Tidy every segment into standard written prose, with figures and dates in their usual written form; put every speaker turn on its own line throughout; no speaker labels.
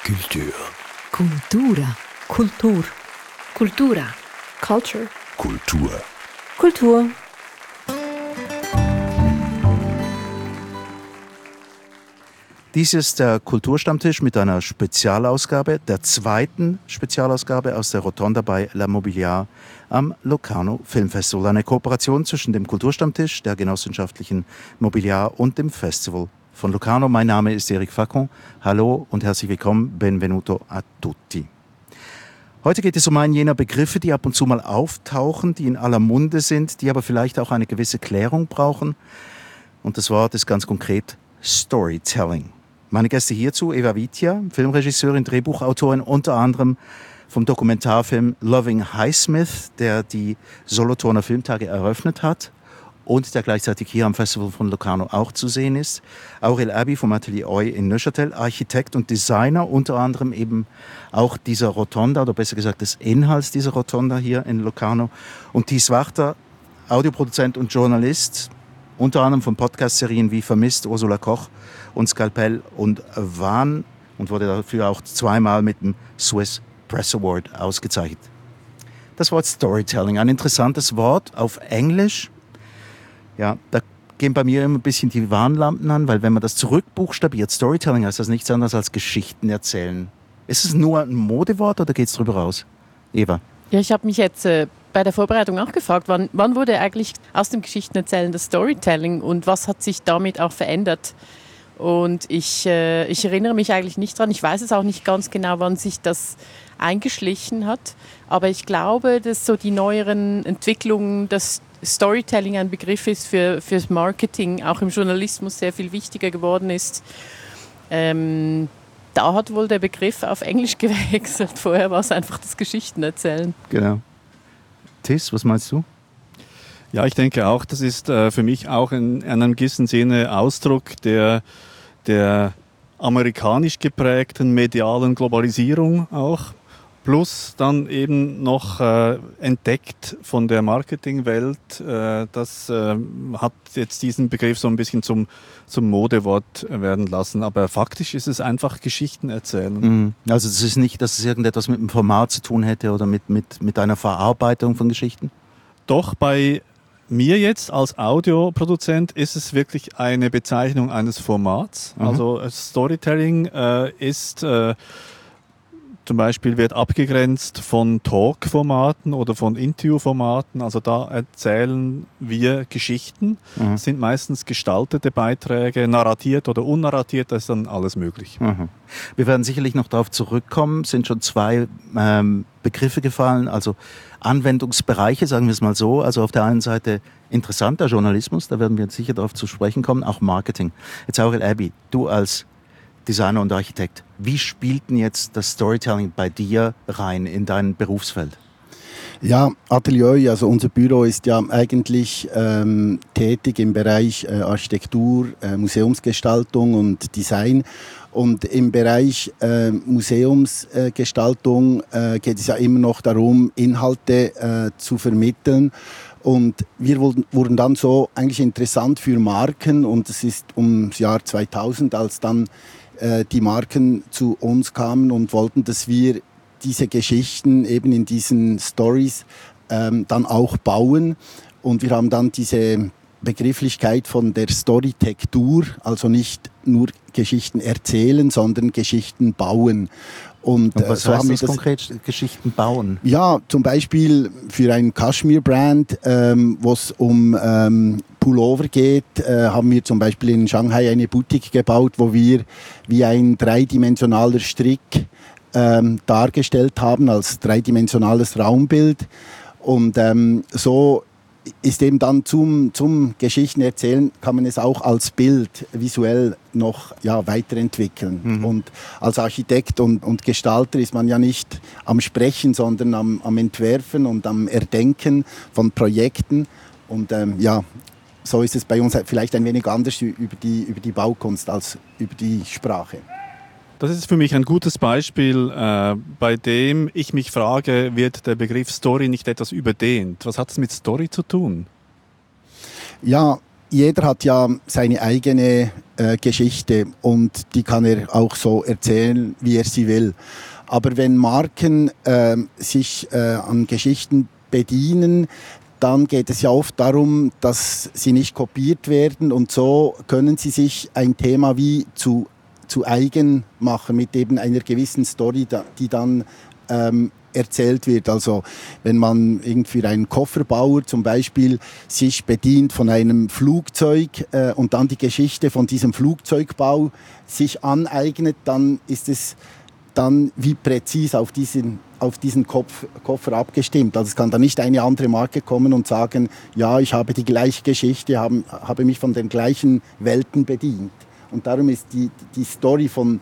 Kultur.
Cultura. Kultur.
Cultura. Culture.
Kultur.
Kultur.
Dies ist der Kulturstammtisch mit einer Spezialausgabe, der zweiten Spezialausgabe aus der Rotonda bei La Mobiliar am Locarno Filmfestival. Eine Kooperation zwischen dem Kulturstammtisch, der genossenschaftlichen Mobiliar und dem Festival von Locarno. Mein Name ist Eric Facon. Hallo und herzlich willkommen. Benvenuto a tutti. Heute geht es um einen jener Begriffe, die ab und zu mal auftauchen, die in aller Munde sind, die aber vielleicht auch eine gewisse Klärung brauchen. Und das Wort ist ganz konkret Storytelling. Meine Gäste hierzu, Eva Vitia, Filmregisseurin, Drehbuchautorin, unter anderem vom Dokumentarfilm Loving Highsmith, der die Solothurner Filmtage eröffnet hat und der gleichzeitig hier am Festival von Locarno auch zu sehen ist. Aurel Abbey vom Atelier Oi in Neuchâtel, Architekt und Designer, unter anderem eben auch dieser Rotonda, oder besser gesagt des Inhalts dieser Rotonda hier in Locarno. Und Thies Wachter, Audioproduzent und Journalist, unter anderem von Podcast-Serien wie Vermisst, Ursula Koch und Skalpell und Wahn, und wurde dafür auch zweimal mit dem Swiss Press Award ausgezeichnet. Das Wort Storytelling, ein interessantes Wort auf Englisch. Ja, da gehen bei mir immer ein bisschen die Warnlampen an, weil wenn man das zurückbuchstabiert, Storytelling heißt das nichts anderes als Geschichten erzählen. Ist es nur ein Modewort oder geht es drüber raus? Eva?
Ja, ich habe mich jetzt bei der Vorbereitung auch gefragt, wann wurde eigentlich aus dem Geschichtenerzählen das Storytelling und was hat sich damit auch verändert? Und ich erinnere mich eigentlich nicht dran. Ich weiß es auch nicht ganz genau, wann sich das eingeschlichen hat. Aber ich glaube, dass so die neueren Entwicklungen, dass Storytelling ein Begriff ist fürs Marketing, auch im Journalismus sehr viel wichtiger geworden ist. Da hat wohl der Begriff auf Englisch gewechselt. Vorher war es einfach das Geschichtenerzählen.
Genau. Thies, was meinst du?
Ja, ich denke auch, das ist für mich auch in einem gewissen Sinne Ausdruck der amerikanisch geprägten medialen Globalisierung auch. Plus dann eben noch entdeckt von der Marketingwelt. Das hat jetzt diesen Begriff so ein bisschen zum Modewort werden lassen. Aber faktisch ist es einfach Geschichten erzählen.
Also es ist nicht, dass es irgendetwas mit dem Format zu tun hätte oder mit einer Verarbeitung von Geschichten?
Doch, bei mir jetzt als Audioproduzent ist es wirklich eine Bezeichnung eines Formats. Also Storytelling ist zum Beispiel wird abgegrenzt von Talk-Formaten oder von Interview-Formaten. Also da erzählen wir Geschichten. Das sind meistens gestaltete Beiträge, narratiert oder unnarratiert, da ist dann alles möglich.
Wir werden sicherlich noch darauf zurückkommen. Es sind schon zwei Begriffe gefallen, also Anwendungsbereiche, sagen wir es mal so. Also auf der einen Seite interessanter Journalismus, da werden wir sicher darauf zu sprechen kommen, auch Marketing. Jetzt Aurel Abbey, du als Designer und Architekt, wie spielt denn jetzt das Storytelling bei dir rein in dein Berufsfeld?
Ja, Atelier, also unser Büro ist ja eigentlich tätig im Bereich Architektur, Museumsgestaltung und Design. Und im Bereich Museumsgestaltung geht es ja immer noch darum, Inhalte zu vermitteln. Und wir wurden dann so eigentlich interessant für Marken. Und es ist ums Jahr 2000, als dann die Marken zu uns kamen und wollten, dass wir diese Geschichten eben in diesen Stories dann auch bauen. Und wir haben dann diese Begrifflichkeit von der Storytektur, also nicht nur Geschichten erzählen, sondern Geschichten bauen. Und
was heißt das konkret, Geschichten bauen?
Ja, zum Beispiel für ein Kashmir-Brand, wo es um Pullover geht, haben wir zum Beispiel in Shanghai eine Boutique gebaut, wo wir wie ein dreidimensionaler Strick dargestellt haben, als dreidimensionales Raumbild. Und so ist eben dann zum Geschichtenerzählen kann man es auch als Bild visuell noch weiterentwickeln. Und als Architekt und Gestalter ist man ja nicht am Sprechen, sondern am Entwerfen und am Erdenken von Projekten. Und so ist es bei uns vielleicht ein wenig anders über die Baukunst als über die Sprache.
Das ist für mich ein gutes Beispiel, bei dem ich mich frage, wird der Begriff Story nicht etwas überdehnt? Was hat es mit Story zu tun?
Ja, jeder hat ja seine eigene Geschichte und die kann er auch so erzählen, wie er sie will. Aber wenn Marken sich an Geschichten bedienen, dann geht es ja oft darum, dass sie nicht kopiert werden und so können sie sich ein Thema wie zu eigen machen mit eben einer gewissen Story, die dann erzählt wird. Also wenn man irgendwie einen Kofferbauer zum Beispiel sich bedient von einem Flugzeug und dann die Geschichte von diesem Flugzeugbau sich aneignet, dann ist es dann wie präzise auf diesen Koffer abgestimmt. Also es kann da nicht eine andere Marke kommen und sagen, ja, ich habe die gleiche Geschichte, habe mich von den gleichen Welten bedient. Und darum ist die Story von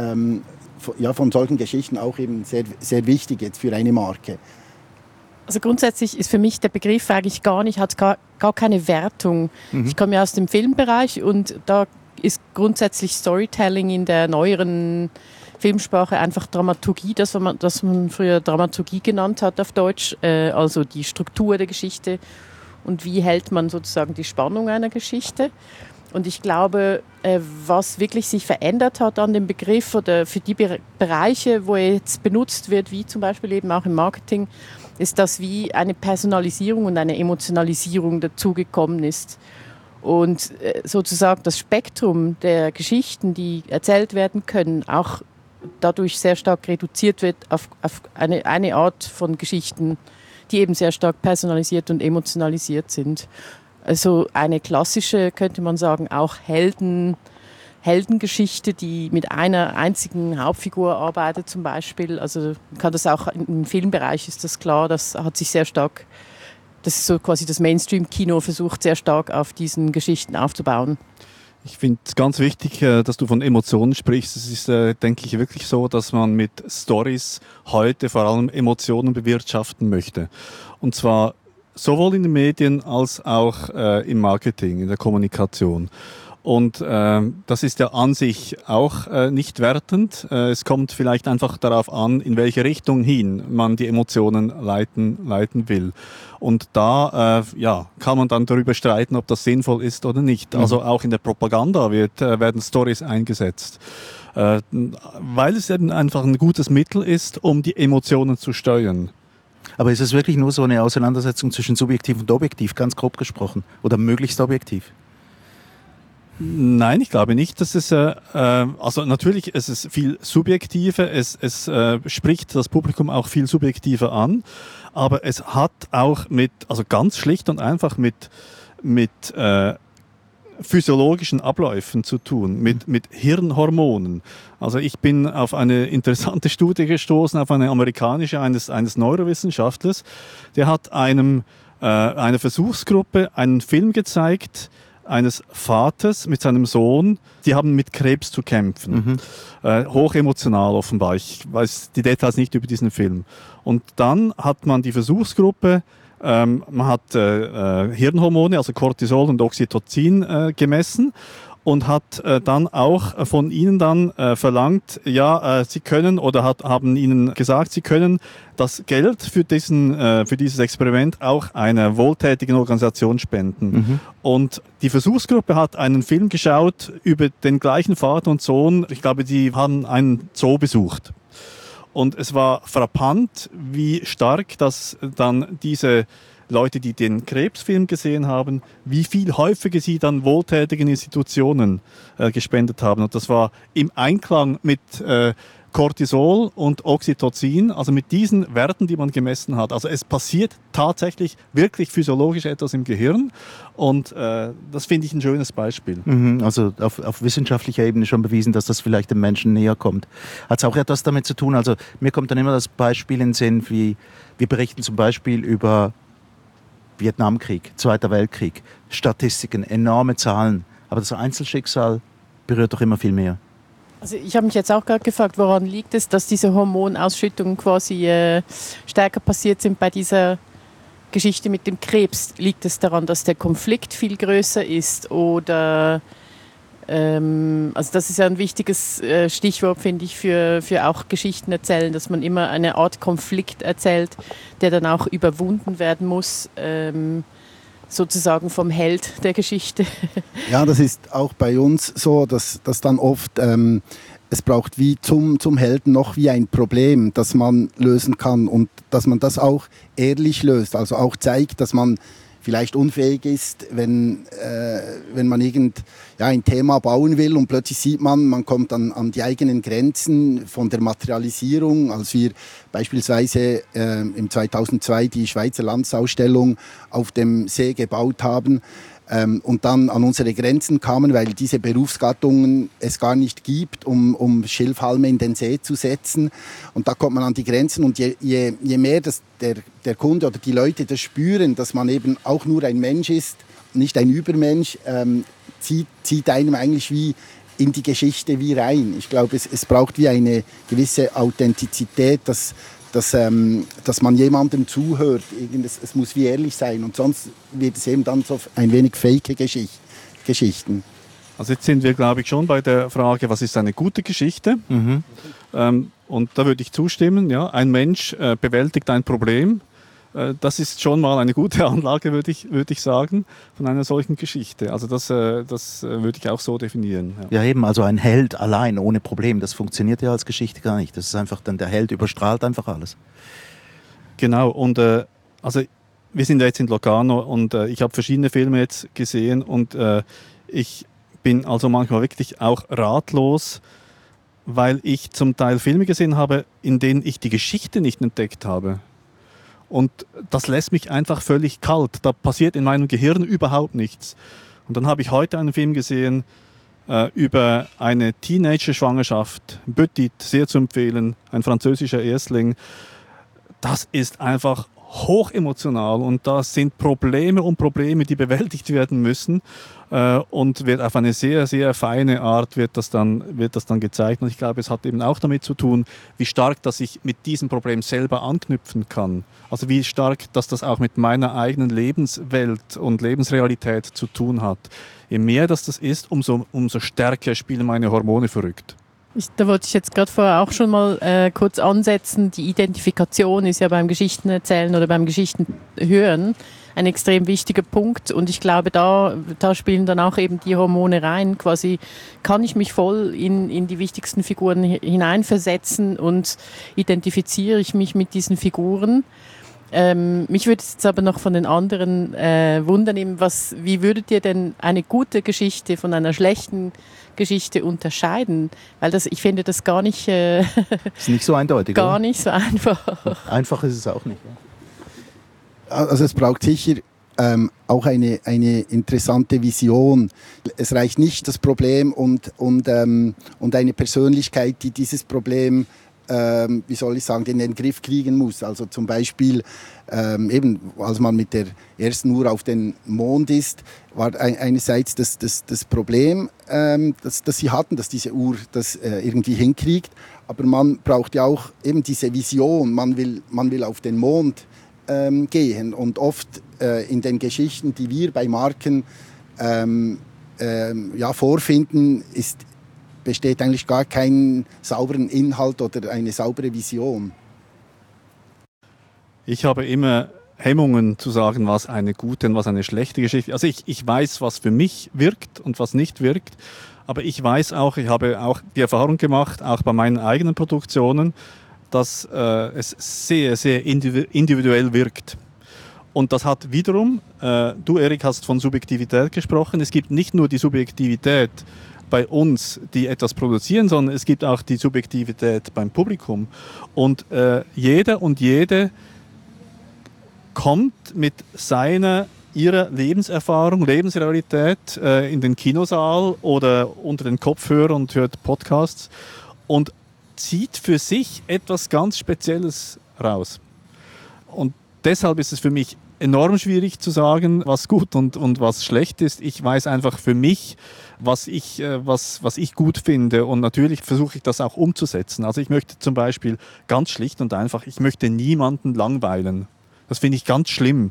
solchen Geschichten auch eben sehr, sehr wichtig jetzt für eine Marke.
Also grundsätzlich ist für mich der Begriff eigentlich hat gar keine Wertung. Ich komme ja aus dem Filmbereich und da ist grundsätzlich Storytelling in der neueren Filmsprache einfach Dramaturgie, das man früher Dramaturgie genannt hat auf Deutsch, also die Struktur der Geschichte und wie hält man sozusagen die Spannung einer Geschichte. Und ich glaube, was wirklich sich verändert hat an dem Begriff oder für die Bereiche, wo er jetzt benutzt wird, wie zum Beispiel eben auch im Marketing, ist, dass wie eine Personalisierung und eine Emotionalisierung dazugekommen ist. Und sozusagen das Spektrum der Geschichten, die erzählt werden können, auch dadurch sehr stark reduziert wird auf eine Art von Geschichten, die eben sehr stark personalisiert und emotionalisiert sind. Also eine klassische, könnte man sagen, auch Heldengeschichte, die mit einer einzigen Hauptfigur arbeitet zum Beispiel. Also man kann das auch im Filmbereich, ist das klar, das ist so quasi das Mainstream-Kino versucht sehr stark auf diesen Geschichten aufzubauen.
Ich finde es ganz wichtig, dass du von Emotionen sprichst. Es ist, denke ich, wirklich so, dass man mit Stories heute vor allem Emotionen bewirtschaften möchte. Und zwar sowohl in den Medien als auch im Marketing, in der Kommunikation. Und das ist ja an sich auch nicht wertend. Es kommt vielleicht einfach darauf an, in welche Richtung hin man die Emotionen leiten will. Und da kann man dann darüber streiten, ob das sinnvoll ist oder nicht. Also auch in der Propaganda werden Storys eingesetzt. Weil es eben einfach ein gutes Mittel ist, um die Emotionen zu steuern.
Aber ist es wirklich nur so eine Auseinandersetzung zwischen subjektiv und objektiv, ganz grob gesprochen? Oder möglichst objektiv?
Nein, ich glaube nicht, dass es, also natürlich ist es viel subjektiver, es spricht das Publikum auch viel subjektiver an, aber es hat auch also ganz schlicht und einfach mit physiologischen Abläufen zu tun, mit Hirnhormonen. Also ich bin auf eine interessante Studie gestoßen, auf eine amerikanische, eines Neurowissenschaftlers, der hat einer Versuchsgruppe einen Film gezeigt, eines Vaters mit seinem Sohn, die haben mit Krebs zu kämpfen. Hochemotional offenbar, ich weiß die Details nicht über diesen Film. Und dann hat man die Versuchsgruppe, man hat Hirnhormone, also Cortisol und Oxytocin gemessen und hat dann auch von ihnen dann verlangt, sie können oder haben ihnen gesagt, sie können das Geld für dieses Experiment auch einer wohltätigen Organisation spenden. Und die Versuchsgruppe hat einen Film geschaut über den gleichen Vater und Sohn. Ich glaube, die haben einen Zoo besucht. Und es war frappant, wie stark das dann diese Leute, die den Krebsfilm gesehen haben, wie viel häufiger sie dann wohltätigen Institutionen gespendet haben. Und das war im Einklang mit Cortisol und Oxytocin, also mit diesen Werten, die man gemessen hat. Also es passiert tatsächlich wirklich physiologisch etwas im Gehirn und das finde ich ein schönes Beispiel.
Also auf wissenschaftlicher Ebene schon bewiesen, dass das vielleicht dem Menschen näher kommt. Hat es auch etwas damit zu tun, also mir kommt dann immer das Beispiel in den Sinn, wie wir berichten zum Beispiel über Vietnamkrieg, Zweiter Weltkrieg, Statistiken, enorme Zahlen, aber das Einzelschicksal berührt doch immer viel mehr.
Also ich habe mich jetzt auch gerade gefragt, woran liegt es, dass diese Hormonausschüttungen quasi stärker passiert sind bei dieser Geschichte mit dem Krebs. Liegt es daran, dass der Konflikt viel größer ist oder also das ist ja ein wichtiges Stichwort, finde ich, für auch Geschichten erzählen, dass man immer eine Art Konflikt erzählt, der dann auch überwunden werden muss. sozusagen vom Held der Geschichte.
Ja, das ist auch bei uns so, dass dann oft es braucht wie zum Helden noch wie ein Problem, das man lösen kann und dass man das auch ehrlich löst, also auch zeigt, dass man vielleicht unfähig ist, wenn man ein Thema bauen will und plötzlich sieht man kommt an die eigenen Grenzen von der Materialisierung. Als wir beispielsweise im 2002 die Schweizer Landesausstellung auf dem See gebaut haben, und dann an unsere Grenzen kamen, weil diese Berufsgattungen es gar nicht gibt, um Schilfhalme in den See zu setzen. Und da kommt man an die Grenzen und je mehr das der Kunde oder die Leute das spüren, dass man eben auch nur ein Mensch ist, nicht ein Übermensch, zieht einem eigentlich wie in die Geschichte wie rein. Ich glaube, es braucht wie eine gewisse Authentizität, dass man jemandem zuhört. Es muss wie ehrlich sein und sonst wird es eben dann so ein wenig fake Geschichten.
Also jetzt sind wir, glaube ich, schon bei der Frage, was ist eine gute Geschichte? Mhm. Und da würde ich zustimmen, ja, ein Mensch bewältigt ein Problem. Das ist schon mal eine gute Anlage, würde ich sagen, von einer solchen Geschichte. Also das würde ich auch so definieren.
Ja. Ja, eben, also ein Held allein, ohne Problem, das funktioniert ja als Geschichte gar nicht. Das ist einfach dann, der Held überstrahlt einfach alles.
Genau, und also wir sind ja jetzt in Locarno und ich habe verschiedene Filme jetzt gesehen und ich bin also manchmal wirklich auch ratlos, weil ich zum Teil Filme gesehen habe, in denen ich die Geschichte nicht entdeckt habe. Und das lässt mich einfach völlig kalt. Da passiert in meinem Gehirn überhaupt nichts. Und dann habe ich heute einen Film gesehen über eine Teenager-Schwangerschaft. Petit, sehr zu empfehlen, ein französischer Erstling. Das ist einfach hochemotional und da sind Probleme, die bewältigt werden müssen und wird auf eine sehr, sehr feine Art wird das dann gezeigt. Und ich glaube, es hat eben auch damit zu tun, wie stark, dass ich mit diesem Problem selber anknüpfen kann. Also wie stark, dass das auch mit meiner eigenen Lebenswelt und Lebensrealität zu tun hat. Je mehr das ist, umso stärker spielen meine Hormone verrückt.
Da wollte ich jetzt gerade vorher auch schon mal kurz ansetzen. Die Identifikation ist ja beim Geschichtenerzählen oder beim Geschichtenhören ein extrem wichtiger Punkt. Und ich glaube, da spielen dann auch eben die Hormone rein. Quasi kann ich mich voll in die wichtigsten Figuren hineinversetzen und identifiziere ich mich mit diesen Figuren. Mich würde es jetzt aber noch von den anderen wundern, wie würdet ihr denn eine gute Geschichte von einer schlechten Geschichte unterscheiden? Weil ich finde das gar nicht...
ist nicht so eindeutig.
Gar
oder?
nicht so einfach.
Einfach ist es auch nicht. Ja.
Also es braucht sicher auch eine interessante Vision. Es reicht nicht das Problem und eine Persönlichkeit, die dieses Problem in den Griff kriegen muss. Also zum Beispiel, eben, als man mit der ersten Uhr auf den Mond ist, war einerseits das Problem, das sie hatten, dass diese Uhr das irgendwie hinkriegt. Aber man braucht ja auch eben diese Vision. Man will auf den Mond gehen. Und oft in den Geschichten, die wir bei Marken vorfinden, besteht eigentlich gar keinen sauberen Inhalt oder eine saubere Vision.
Ich habe immer Hemmungen zu sagen, was eine gute und was eine schlechte Geschichte ist. Also ich weiß, was für mich wirkt und was nicht wirkt, aber ich weiß auch, ich habe auch die Erfahrung gemacht, auch bei meinen eigenen Produktionen, dass es sehr, sehr individuell wirkt. Und das hat wiederum, du Erik hast von Subjektivität gesprochen, es gibt nicht nur die Subjektivität bei uns, die etwas produzieren, sondern es gibt auch die Subjektivität beim Publikum. Und jeder und jede kommt mit ihrer Lebenserfahrung, Lebensrealität in den Kinosaal oder unter den Kopfhörer und hört Podcasts und zieht für sich etwas ganz Spezielles raus. Und deshalb ist es für mich enorm schwierig zu sagen, was gut und was schlecht ist. Ich weiß einfach für mich, was ich gut finde und natürlich versuche ich das auch umzusetzen. Also ich möchte zum Beispiel ganz schlicht und einfach, ich möchte niemanden langweilen. Das finde ich ganz schlimm,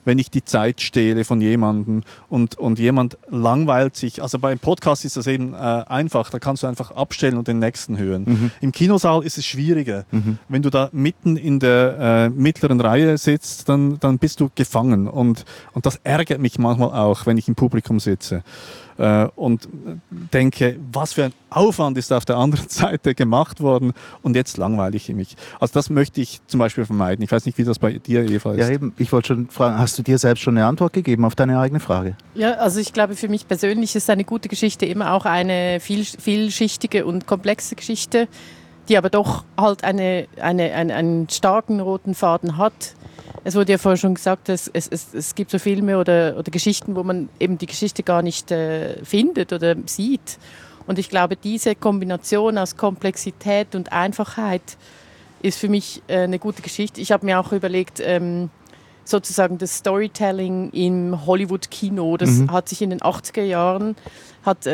wenn ich die Zeit stehle von jemandem und jemand langweilt sich. Also beim Podcast ist das eben einfach, da kannst du einfach abstellen und den nächsten hören. Im Kinosaal ist es schwieriger. Wenn du da mitten in der mittleren Reihe sitzt, dann bist du gefangen und das ärgert mich manchmal auch, wenn ich im Publikum sitze. Und denke, was für ein Aufwand ist auf der anderen Seite gemacht worden und jetzt langweile ich mich. Also das möchte ich zum Beispiel vermeiden. Ich weiß nicht, wie das bei dir, Eva, ist.
Ja, eben. Ich wollte schon fragen, hast du dir selbst schon eine Antwort gegeben auf deine eigene Frage?
Ja, also ich glaube, für mich persönlich ist eine gute Geschichte immer auch eine vielschichtige und komplexe Geschichte, die aber doch halt einen starken roten Faden hat. Es wurde ja vorher schon gesagt, es gibt so Filme oder Geschichten, wo man eben die Geschichte gar nicht findet oder sieht. Und ich glaube, diese Kombination aus Komplexität und Einfachheit ist für mich eine gute Geschichte. Ich habe mir auch überlegt, sozusagen das Storytelling im Hollywood-Kino, das hat sich in den 80er Jahren, hat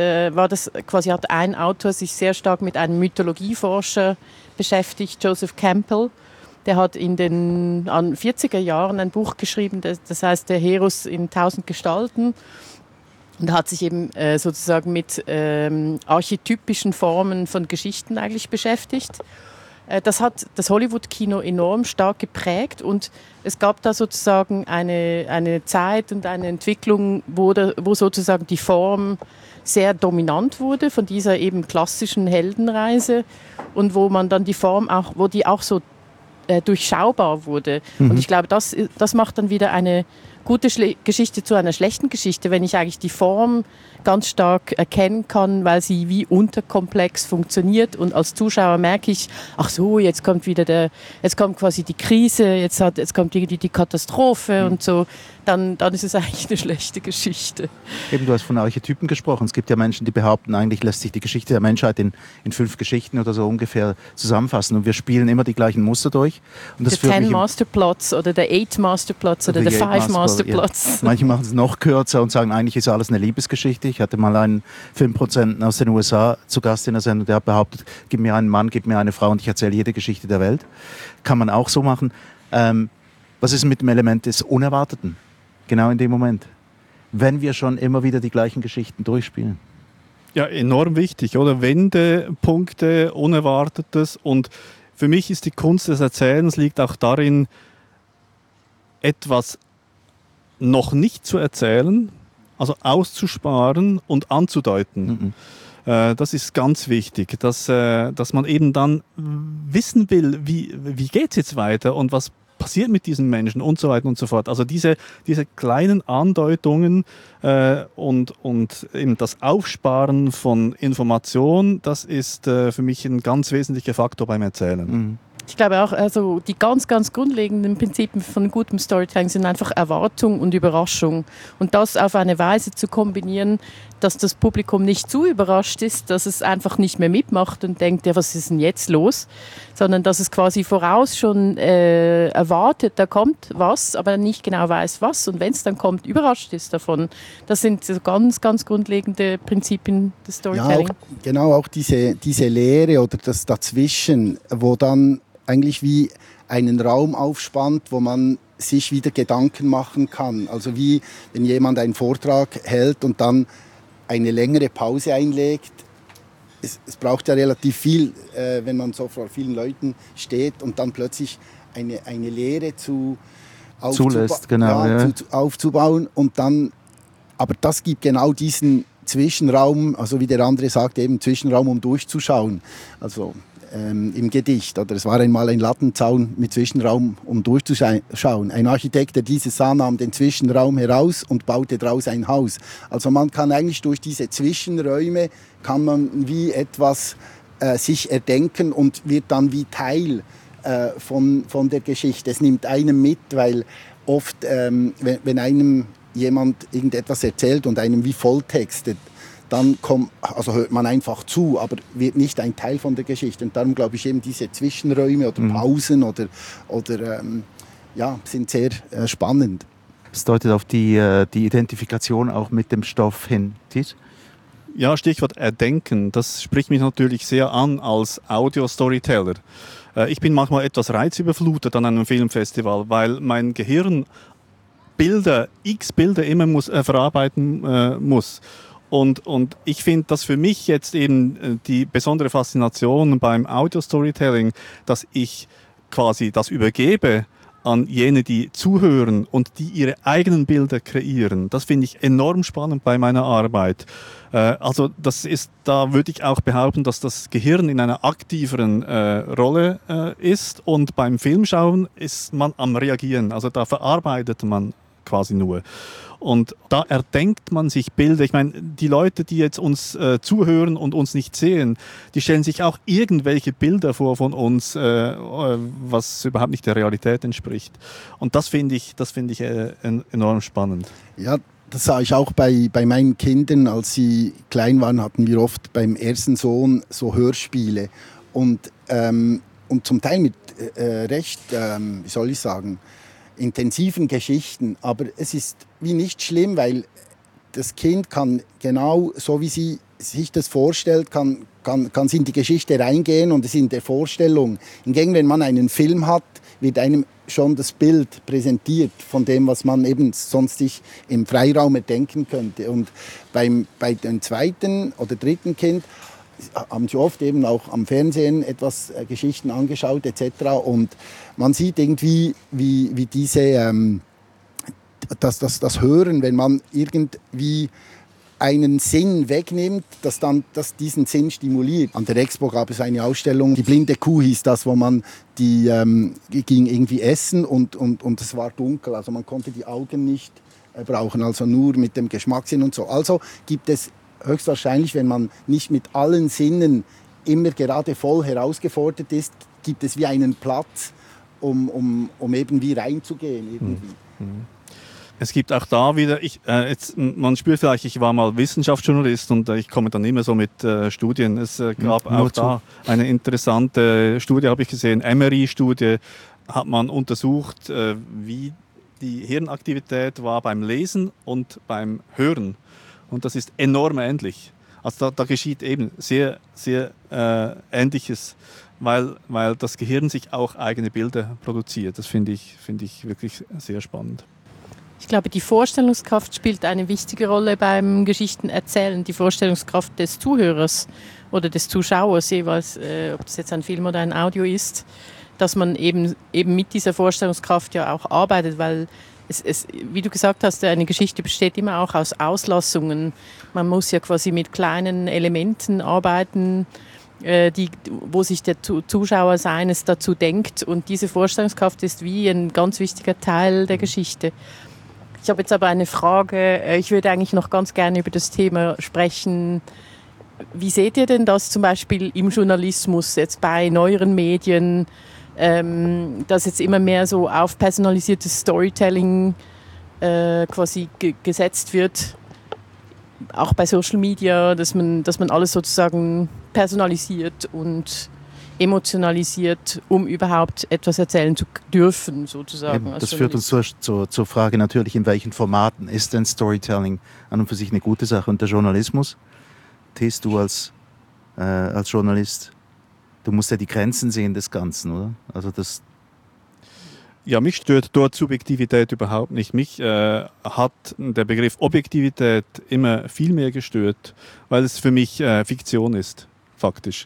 ein Autor sich sehr stark mit einem Mythologieforscher beschäftigt, Joseph Campbell. Der hat in den 40er Jahren ein Buch geschrieben, das heißt Der Heros in 1000 Gestalten. Und hat sich eben sozusagen mit archetypischen Formen von Geschichten eigentlich beschäftigt. Das hat das Hollywood-Kino enorm stark geprägt und es gab da sozusagen eine Zeit und eine Entwicklung, wo sozusagen die Form sehr dominant wurde von dieser eben klassischen Heldenreise und wo man dann die Form auch, wo die auch so durchschaubar wurde. Und ich glaube, das macht dann wieder eine gute Geschichte zu einer schlechten Geschichte, wenn ich eigentlich die Form ganz stark erkennen kann, weil sie wie unterkomplex funktioniert und als Zuschauer merke ich, ach so, jetzt kommt quasi die Krise, jetzt kommt irgendwie die Katastrophe und so, dann ist es eigentlich eine schlechte Geschichte.
Eben, du hast von Archetypen gesprochen. Es gibt ja Menschen, die behaupten, eigentlich lässt sich die Geschichte der Menschheit in 5 Geschichten oder so ungefähr zusammenfassen und wir spielen immer die gleichen Muster durch. Und das
der 10 Masterplots oder der 8 Masterplots oder der 5 Masterplots.
Ja. Manche machen es noch kürzer und sagen, eigentlich ist alles eine Liebesgeschichte. Ich hatte mal einen Filmproduzenten aus den USA zu Gast in der Sendung, der hat behauptet, gib mir einen Mann, gib mir eine Frau und ich erzähle jede Geschichte der Welt. Kann man auch so machen. Was ist mit dem Element des Unerwarteten? Genau in dem Moment. Wenn wir schon immer wieder die gleichen Geschichten durchspielen.
Ja, enorm wichtig, oder? Wendepunkte, Unerwartetes. Und für mich ist die Kunst des Erzählens liegt auch darin, etwas noch nicht zu erzählen, also auszusparen und anzudeuten. Das ist ganz wichtig, dass man eben dann wissen will, wie geht es jetzt weiter und was passiert mit diesen Menschen und so weiter und so fort. Also diese kleinen Andeutungen und eben das Aufsparen von Information, das ist für mich ein ganz wesentlicher Faktor beim Erzählen.
Ich glaube auch, also die ganz, ganz grundlegenden Prinzipien von gutem Storytelling sind einfach Erwartung und Überraschung. Und das auf eine Weise zu kombinieren, dass das Publikum nicht zu überrascht ist, dass es einfach nicht mehr mitmacht und denkt, ja, was ist denn jetzt los? Sondern dass es quasi voraus schon erwartet, da kommt was, aber nicht genau weiß was. Und wenn es dann kommt, überrascht ist davon. Das sind so ganz, ganz grundlegende Prinzipien des Storytelling.
Ja, auch diese Lehre oder das Dazwischen, wo dann eigentlich wie einen Raum aufspannt, wo man sich wieder Gedanken machen kann. Also wie wenn jemand einen Vortrag hält und dann eine längere Pause einlegt. Es braucht ja relativ viel, wenn man so vor vielen Leuten steht und dann plötzlich eine Lehre aufzubauen und dann, aber das gibt genau diesen Zwischenraum, also wie der andere sagt, eben Zwischenraum, um durchzuschauen. Also im Gedicht. Oder es war einmal ein Lattenzaun mit Zwischenraum, um durchzuschauen. Ein Architekt, der dieses sah, nahm den Zwischenraum heraus und baute daraus ein Haus. Also man kann eigentlich durch diese Zwischenräume, kann man wie etwas sich erdenken und wird dann wie Teil von der Geschichte. Es nimmt einem mit, weil oft, wenn einem jemand irgendetwas erzählt und einem wie volltextet, dann hört man einfach zu, aber wird nicht ein Teil von der Geschichte. Und darum glaube ich eben diese Zwischenräume oder Pausen oder sind sehr spannend.
Das deutet auf die Identifikation auch mit dem Stoff hin. Thies?
Ja, Stichwort Erdenken. Das spricht mich natürlich sehr an als Audio-Storyteller. Ich bin manchmal etwas reizüberflutet an einem Filmfestival, weil mein Gehirn x Bilder immer verarbeiten muss. Und ich finde das für mich jetzt eben die besondere Faszination beim Audio-Storytelling, dass ich quasi das übergebe an jene, die zuhören und die ihre eigenen Bilder kreieren. Das finde ich enorm spannend bei meiner Arbeit. Also da würde ich auch behaupten, dass das Gehirn in einer aktiveren Rolle ist, und beim Filmschauen ist man am Reagieren. Also da verarbeitet man quasi nur. Und da erdenkt man sich Bilder. Ich meine, die Leute, die jetzt uns zuhören und uns nicht sehen, die stellen sich auch irgendwelche Bilder vor von uns, was überhaupt nicht der Realität entspricht. Und das finde ich enorm spannend.
Ja, das sah ich auch bei meinen Kindern. Als sie klein waren, hatten wir oft beim ersten Sohn so Hörspiele. Und zum Teil mit recht, wie soll ich sagen, intensiven Geschichten, aber es ist wie nicht schlimm, weil das Kind kann genau so, wie sie sich das vorstellt, kann sie in die Geschichte reingehen und es ist in der Vorstellung. Hingegen, wenn man einen Film hat, wird einem schon das Bild präsentiert von dem, was man eben sonst sich im Freiraum erdenken könnte. Und bei dem zweiten oder dritten Kind haben sie oft eben auch am Fernsehen etwas Geschichten angeschaut etc. Und man sieht irgendwie, wie diese, das Hören, wenn man irgendwie einen Sinn wegnimmt, das diesen Sinn stimuliert. An der Expo gab es eine Ausstellung, die blinde Kuh hieß das, wo man die ging irgendwie essen und es war dunkel, also man konnte die Augen nicht brauchen, also nur mit dem Geschmackssinn und so. Also gibt es höchstwahrscheinlich, wenn man nicht mit allen Sinnen immer gerade voll herausgefordert ist, gibt es wie einen Platz, um eben wie reinzugehen. Irgendwie.
Es gibt auch da wieder, man spürt vielleicht, ich war mal Wissenschaftsjournalist und ich komme dann immer so mit Studien. Es gab auch da eine interessante Studie, habe ich gesehen, Emery-Studie, hat man untersucht, wie die Hirnaktivität war beim Lesen und beim Hören. Und das ist enorm ähnlich. Also da geschieht eben sehr, sehr Ähnliches, weil das Gehirn sich auch eigene Bilder produziert. Das finde ich wirklich sehr spannend.
Ich glaube, die Vorstellungskraft spielt eine wichtige Rolle beim Geschichtenerzählen. Die Vorstellungskraft des Zuhörers oder des Zuschauers jeweils, ob das jetzt ein Film oder ein Audio ist, dass man eben mit dieser Vorstellungskraft ja auch arbeitet, weil es, wie du gesagt hast, eine Geschichte besteht immer auch aus Auslassungen. Man muss ja quasi mit kleinen Elementen arbeiten, wo sich der Zuschauer seines dazu denkt. Und diese Vorstellungskraft ist wie ein ganz wichtiger Teil der Geschichte. Ich habe jetzt aber eine Frage. Ich würde eigentlich noch ganz gerne über das Thema sprechen. Wie seht ihr denn das zum Beispiel im Journalismus, jetzt bei neueren Medien, dass jetzt immer mehr so auf personalisiertes Storytelling quasi gesetzt wird, auch bei Social Media, dass man alles sozusagen personalisiert und emotionalisiert, um überhaupt etwas erzählen zu dürfen, sozusagen.
Eben, das führt uns zur Frage natürlich, in welchen Formaten ist denn Storytelling an und für sich eine gute Sache? Und der Journalismus, Thies, du als Journalist, du musst ja die Grenzen sehen des Ganzen, oder? Also das.
Ja, mich stört dort Subjektivität überhaupt nicht. Mich hat der Begriff Objektivität immer viel mehr gestört, weil es für mich Fiktion ist, faktisch.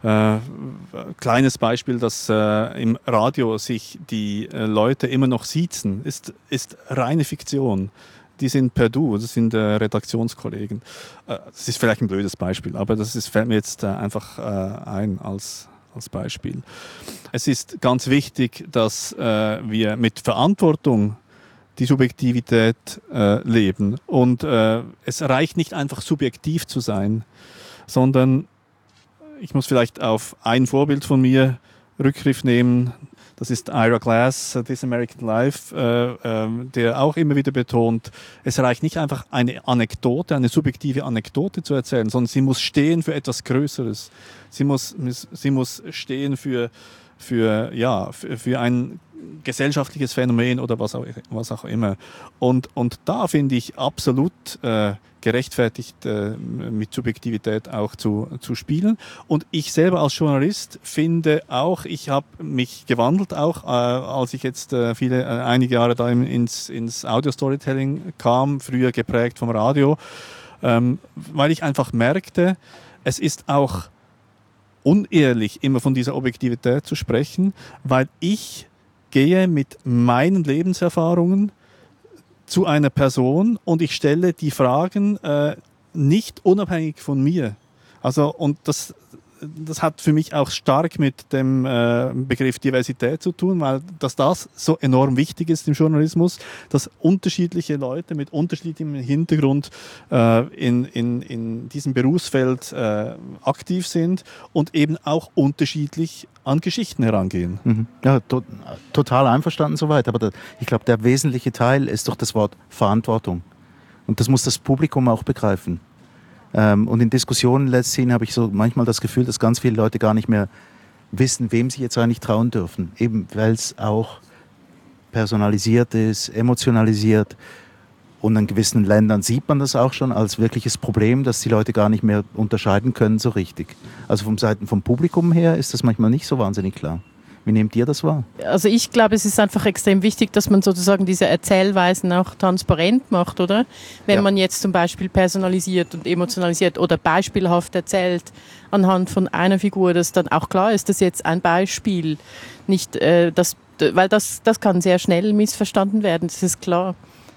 Kleines Beispiel, dass im Radio sich die Leute immer noch siezen, ist reine Fiktion. Die sind per Du, das sind Redaktionskollegen. Das ist vielleicht ein blödes Beispiel, aber fällt mir jetzt einfach ein als Beispiel. Es ist ganz wichtig, dass wir mit Verantwortung die Subjektivität leben. Und es reicht nicht einfach subjektiv zu sein, sondern ich muss vielleicht auf ein Vorbild von mir Rückgriff nehmen. Das ist Ira Glass, This American Life, der auch immer wieder betont, es reicht nicht einfach eine subjektive Anekdote zu erzählen, sondern sie muss stehen für etwas Größeres. Sie muss stehen für ein gesellschaftliches Phänomen oder was auch immer. Und da finde ich absolut gerechtfertigt, mit Subjektivität auch zu spielen. Und ich selber als Journalist finde auch, ich habe mich gewandelt auch, als ich jetzt einige Jahre da ins Audio-Storytelling kam, früher geprägt vom Radio, weil ich einfach merkte, es ist auch unehrlich, immer von dieser Objektivität zu sprechen, weil ich gehe mit meinen Lebenserfahrungen zu einer Person und ich stelle die Fragen nicht unabhängig von mir. Also, und das hat für mich auch stark mit dem Begriff Diversität zu tun, weil das so enorm wichtig ist im Journalismus, dass unterschiedliche Leute mit unterschiedlichem Hintergrund in diesem Berufsfeld aktiv sind und eben auch unterschiedlich an Geschichten herangehen.
Mhm. Ja, total einverstanden soweit, aber ich glaube, der wesentliche Teil ist doch das Wort Verantwortung. Und das muss das Publikum auch begreifen. Und in Diskussionen letztendlich habe ich so manchmal das Gefühl, dass ganz viele Leute gar nicht mehr wissen, wem sie jetzt eigentlich trauen dürfen. Eben weil es auch personalisiert ist, emotionalisiert. Und in gewissen Ländern sieht man das auch schon als wirkliches Problem, dass die Leute gar nicht mehr unterscheiden können so richtig. Also vom Publikum her ist das manchmal nicht so wahnsinnig klar. Wie nehmt ihr das wahr?
Also ich glaube, es ist einfach extrem wichtig, dass man sozusagen diese Erzählweisen auch transparent macht, oder? Wenn man jetzt zum Beispiel personalisiert und emotionalisiert oder beispielhaft erzählt anhand von einer Figur, dass dann auch klar ist, dass jetzt ein Beispiel nicht, weil das kann sehr schnell missverstanden werden, das ist klar.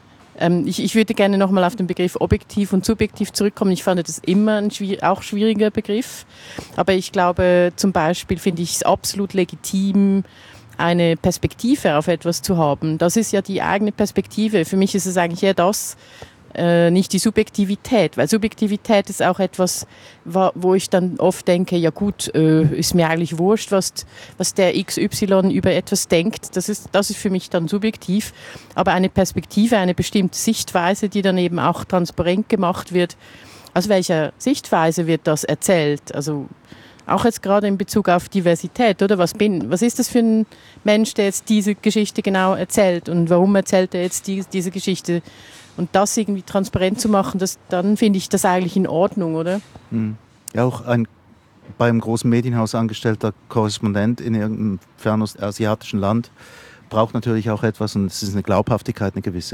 Ich würde gerne nochmal auf den Begriff objektiv und subjektiv zurückkommen. Ich fand das immer ein auch schwieriger Begriff. Aber ich glaube, zum Beispiel finde ich es absolut legitim, eine Perspektive auf etwas zu haben. Das ist ja die eigene Perspektive. Für mich ist es eigentlich eher das, nicht die Subjektivität. Weil Subjektivität ist auch etwas, wo ich dann oft denke, ja gut, ist mir eigentlich wurscht, was der XY über etwas denkt. Das ist für mich dann subjektiv. Aber eine Perspektive, eine bestimmte Sichtweise, die dann eben auch transparent gemacht wird, aus welcher Sichtweise wird das erzählt? Also auch jetzt gerade in Bezug auf Diversität, oder? Was ist das für ein Mensch, der jetzt diese Geschichte genau erzählt und warum erzählt er jetzt diese Geschichte? Und das irgendwie transparent zu machen, dann finde ich das eigentlich in Ordnung, oder?
Ja, auch ein beim großen Medienhaus angestellter Korrespondent in irgendeinem fernostasiatischen Land braucht natürlich auch etwas, und es ist eine Glaubhaftigkeit, eine gewisse.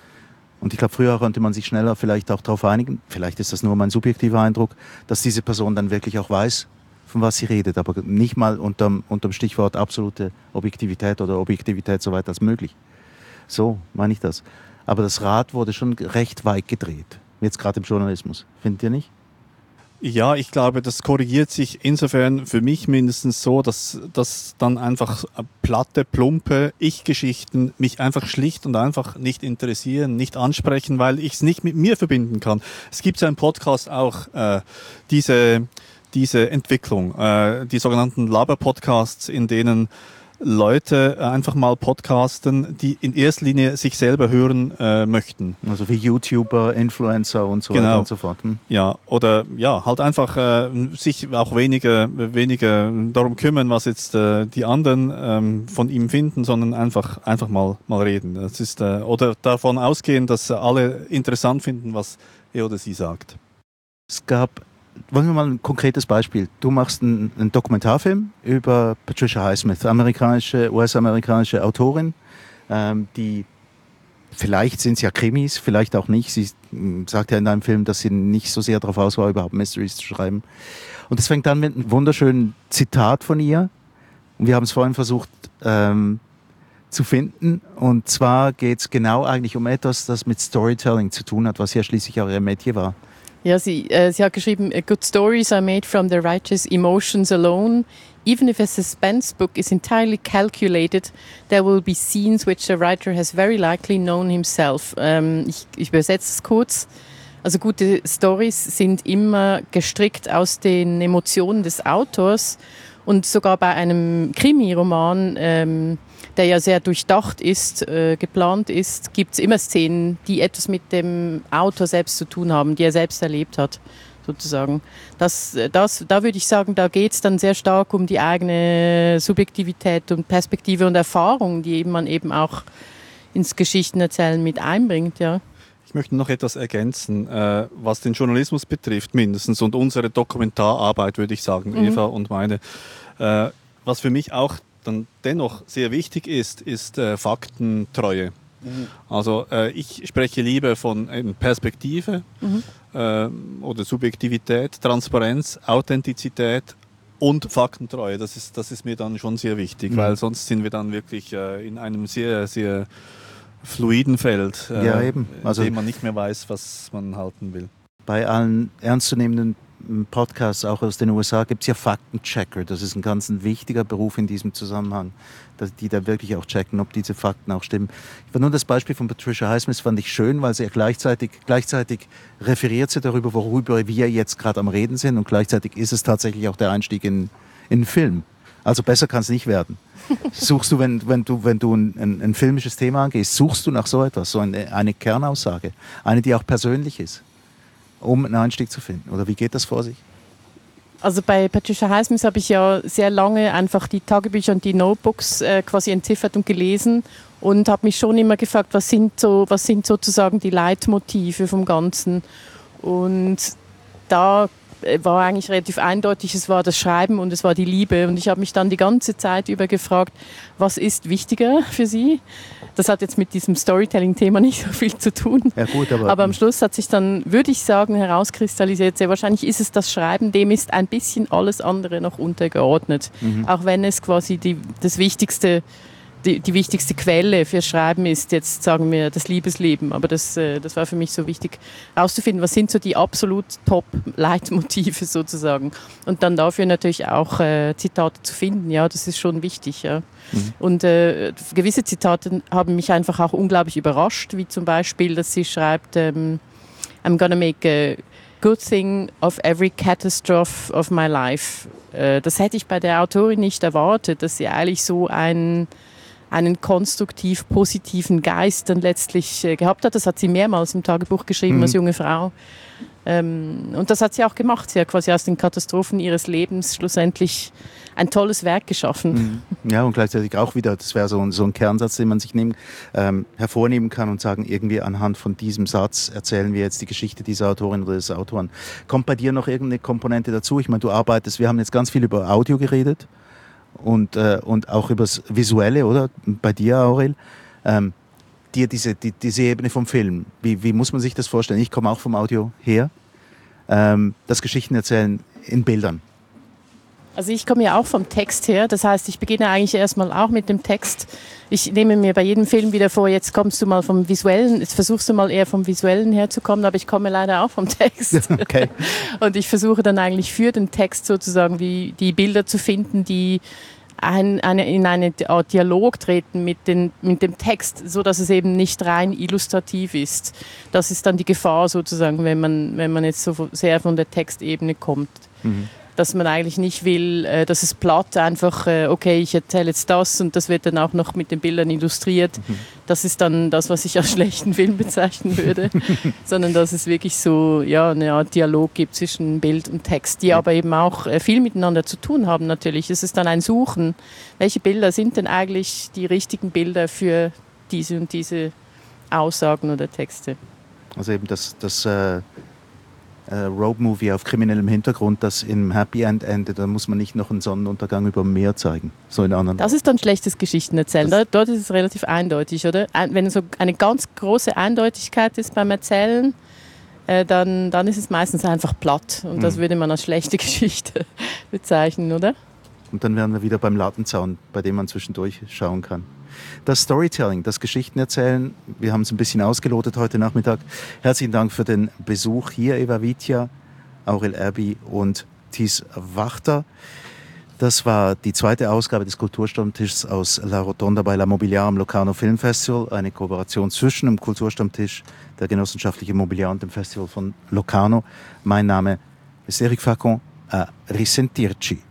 Und ich glaube, früher konnte man sich schneller vielleicht auch darauf einigen, vielleicht ist das nur mein subjektiver Eindruck, dass diese Person dann wirklich auch weiß, von was sie redet, aber nicht mal unterm Stichwort absolute Objektivität oder Objektivität so weit als möglich. So meine ich das. Aber das Rad wurde schon recht weit gedreht, jetzt gerade im Journalismus. Findet ihr nicht?
Ja, ich glaube, das korrigiert sich insofern für mich mindestens so, dass dann einfach platte, plumpe Ich-Geschichten mich einfach schlicht und einfach nicht interessieren, nicht ansprechen, weil ich es nicht mit mir verbinden kann. Es gibt ja im Podcast auch diese Entwicklung, die sogenannten Laber-Podcasts, in denen Leute einfach mal podcasten, die in erster Linie sich selber hören möchten.
Also wie YouTuber, Influencer und so weiter und so fort.
Ja, oder halt einfach sich auch weniger darum kümmern, was jetzt die anderen von ihm finden, sondern einfach mal reden. Das ist oder davon ausgehen, dass alle interessant finden, was er oder sie sagt.
Wollen wir mal ein konkretes Beispiel. Du machst einen Dokumentarfilm über Patricia Highsmith, US-amerikanische Autorin, die, vielleicht sind es ja Krimis, vielleicht auch nicht. Sie sagt ja in deinem Film, dass sie nicht so sehr darauf aus war, überhaupt Mysteries zu schreiben. Und es fängt an mit einem wunderschönen Zitat von ihr. Und wir haben es vorhin versucht zu finden. Und zwar geht es genau eigentlich um etwas, das mit Storytelling zu tun hat, was ja schließlich auch ihr Metier war.
Ja, sie hat geschrieben, good stories are made from the writer's emotions alone. Even if a suspense book is entirely calculated, there will be scenes which the writer has very likely known himself. Ich übersetze es kurz. Also gute Stories sind immer gestrickt aus den Emotionen des Autors. Und sogar bei einem Krimi-Roman, der ja sehr durchdacht ist, geplant ist, gibt es immer Szenen, die etwas mit dem Autor selbst zu tun haben, die er selbst erlebt hat. sozusagen. Da würde ich sagen, da geht es dann sehr stark um die eigene Subjektivität und Perspektive und Erfahrung, die man eben auch ins Geschichtenerzählen mit einbringt, ja.
Ich möchte noch etwas ergänzen, was den Journalismus betrifft mindestens und unsere Dokumentararbeit, würde ich sagen, Eva und meine. Was für mich auch dann dennoch sehr wichtig ist Faktentreue. Also ich spreche lieber von Perspektive oder Subjektivität, Transparenz, Authentizität und Faktentreue. Das ist mir dann schon sehr wichtig, weil sonst sind wir dann wirklich in einem sehr, sehr fluiden Feld,
eben. Also,
in dem man nicht mehr weiß, was man halten will.
Bei allen ernstzunehmenden Podcasts, auch aus den USA, gibt es ja Faktenchecker. Das ist ein ganz wichtiger Beruf in diesem Zusammenhang, die da wirklich auch checken, ob diese Fakten auch stimmen. Ich fand nur das Beispiel von Patricia Highsmith fand ich schön, weil sie ja gleichzeitig referiert sie darüber, worüber wir jetzt gerade am Reden sind, und gleichzeitig ist es tatsächlich auch der Einstieg in einen Film. Also besser kann es nicht werden. Suchst du, wenn du ein filmisches Thema angehst, suchst du nach so etwas, so eine Kernaussage, eine, die auch persönlich ist, um einen Einstieg zu finden? Oder wie geht das vor sich?
Also bei Patricia Highsmith habe ich ja sehr lange einfach die Tagebücher und die Notebooks quasi entziffert und gelesen und habe mich schon immer gefragt, was sind sozusagen die Leitmotive vom Ganzen. Und da war eigentlich relativ eindeutig, es war das Schreiben und es war die Liebe. Und ich habe mich dann die ganze Zeit über gefragt, was ist wichtiger für sie? Das hat jetzt mit diesem Storytelling-Thema nicht so viel zu tun.
Ja, gut, aber
am Schluss hat sich dann, würde ich sagen, herauskristallisiert, sehr wahrscheinlich ist es das Schreiben, dem ist ein bisschen alles andere noch untergeordnet. Auch wenn es quasi die wichtigste Quelle für Schreiben ist, jetzt sagen wir das Liebesleben. Aber das war für mich so wichtig, herauszufinden, was sind so die absolut Top-Leitmotive sozusagen. Und dann dafür natürlich auch Zitate zu finden, ja, das ist schon wichtig. Ja. Und gewisse Zitate haben mich einfach auch unglaublich überrascht, wie zum Beispiel, dass sie schreibt, I'm gonna make a good thing of every catastrophe of my life. Das hätte ich bei der Autorin nicht erwartet, dass sie eigentlich so einen konstruktiv positiven Geist dann letztlich gehabt hat. Das hat sie mehrmals im Tagebuch geschrieben als junge Frau. Und das hat sie auch gemacht. Sie hat quasi aus den Katastrophen ihres Lebens schlussendlich ein tolles Werk geschaffen.
Ja, und gleichzeitig auch wieder, das wäre so ein Kernsatz, den man sich hervornehmen kann und sagen, irgendwie anhand von diesem Satz erzählen wir jetzt die Geschichte dieser Autorin oder des Autoren. Kommt bei dir noch irgendeine Komponente dazu? Ich meine, wir haben jetzt ganz viel über Audio geredet. Und auch über das Visuelle, oder? Bei dir, Aurel. Diese Ebene vom Film, wie muss man sich das vorstellen? Ich komme auch vom Audio her. Das Geschichtenerzählen in Bildern.
Also ich komme ja auch vom Text her, das heißt, ich beginne eigentlich erstmal auch mit dem Text. Ich nehme mir bei jedem Film wieder vor, jetzt kommst du mal vom Visuellen, jetzt versuchst du mal eher vom Visuellen herzukommen, aber ich komme leider auch vom Text.
Okay.
Und ich versuche dann eigentlich für den Text sozusagen die Bilder zu finden, die in einen Dialog treten mit dem Text, so dass es eben nicht rein illustrativ ist. Das ist dann die Gefahr sozusagen, wenn man jetzt so sehr von der Textebene kommt. Dass man eigentlich nicht will, dass es platt einfach, okay, ich erzähle jetzt das und das wird dann auch noch mit den Bildern illustriert. Das ist dann das, was ich als schlechten Film bezeichnen würde. Sondern dass es wirklich so eine Art Dialog gibt zwischen Bild und Text, die aber eben auch viel miteinander zu tun haben natürlich. Es ist dann ein Suchen, welche Bilder sind denn eigentlich die richtigen Bilder für diese und diese Aussagen oder Texte.
Also eben das Road-Movie auf kriminellem Hintergrund, das im Happy End endet, da muss man nicht noch einen Sonnenuntergang über dem Meer zeigen. So in anderen.
Das ist dann schlechtes Geschichtenerzählen. Dort ist es relativ eindeutig, oder? Wenn so eine ganz große Eindeutigkeit ist beim Erzählen, dann ist es meistens einfach platt. Und das würde man als schlechte Geschichte bezeichnen, oder?
Und dann wären wir wieder beim Lattenzaun, bei dem man zwischendurch schauen kann. Das Storytelling, das Geschichtenerzählen, wir haben es ein bisschen ausgelotet heute Nachmittag. Herzlichen Dank für den Besuch hier, Eva Vitja, Aurel Erbi und Thies Wachter. Das war die zweite Ausgabe des Kulturstammtischs aus La Rotonda bei La Mobiliar am Locarno Film Festival, eine Kooperation zwischen dem Kulturstammtisch, der Genossenschaftlichen Mobiliar und dem Festival von Locarno. Mein Name ist Eric Facon. A risentirci.